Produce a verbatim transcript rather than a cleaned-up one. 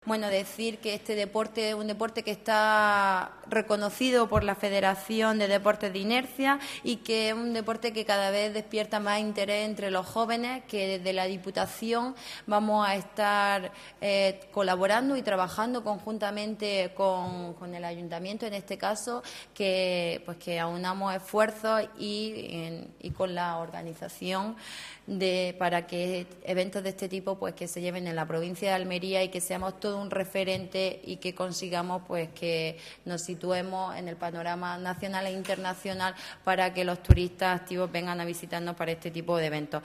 Bueno, decir que este deporte es un deporte que está reconocido por la Federación de Deportes de Inercia y que es un deporte que cada vez despierta más interés entre los jóvenes, que desde la Diputación vamos a estar eh, colaborando y trabajando conjuntamente con, con el Ayuntamiento, en este caso, que pues que aunamos esfuerzos y, en, y con la organización de para que eventos de este tipo pues que se lleven en la provincia de Almería y que seamos todo un referente y que consigamos pues que nos situemos en el panorama nacional e internacional para que los turistas activos vengan a visitarnos para este tipo de eventos.